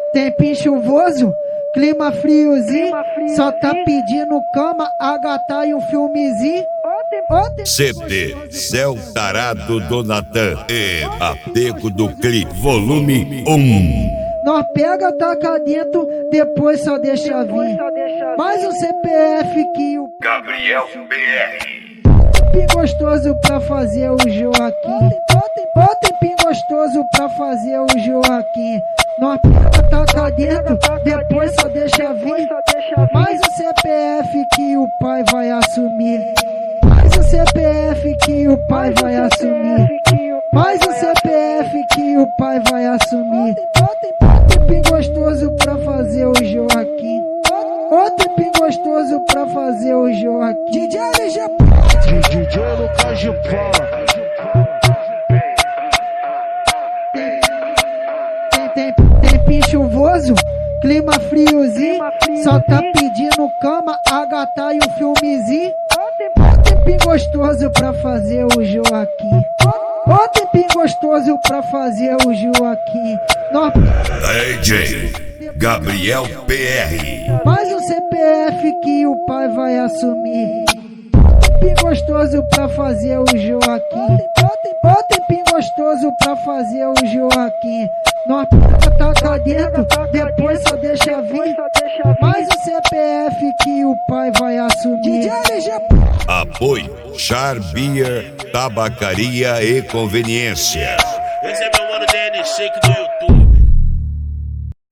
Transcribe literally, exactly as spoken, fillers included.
Tempinho chuvoso, clima friozinho, só tá pedindo cama, H e um filmezinho. C D Céu Tarado do Natan e Apego do Clipe, volume um. Nós pega, taca dentro, depois só deixa vir. Mais um C P F que o Gabriel B R. Tempinho gostoso pra fazer o Joaquim. Ó tempinho gostoso pra fazer o Joaquim. Nós pega, taca dentro, depois só deixa vir. Mais um C P F que o pai vai assumir. Mais um C P F que o pai vai assumir. Mais um C P F que o pai vai assumir. Ó tempinho gostoso pra fazer o Joaquim. Ó tempinho gostoso pra fazer o Joaquim. D J L G D J Lucas de Pó. Tem, tem, tempinho chuvoso, clima friozinho, só tá pedindo cama, H e um filmezinho. Ó tempinho gostoso pra fazer o Joaquim. Ó tempinho gostoso pra fazer o Joaquim. Nós... D J Gabriel P R. Mais um C P F que o pai vai assumir. Tempinho gostoso pra fazer o Joaquim. Ó tempinho gostoso pra fazer o Joaquim. Nós pega, taca dentro, depois só deixa vir. Mais um C P F que o pai vai assumir. D J L G Apoio Char Beer, Tabacaria e Conveniência. Esse é meu mano D N, Shake do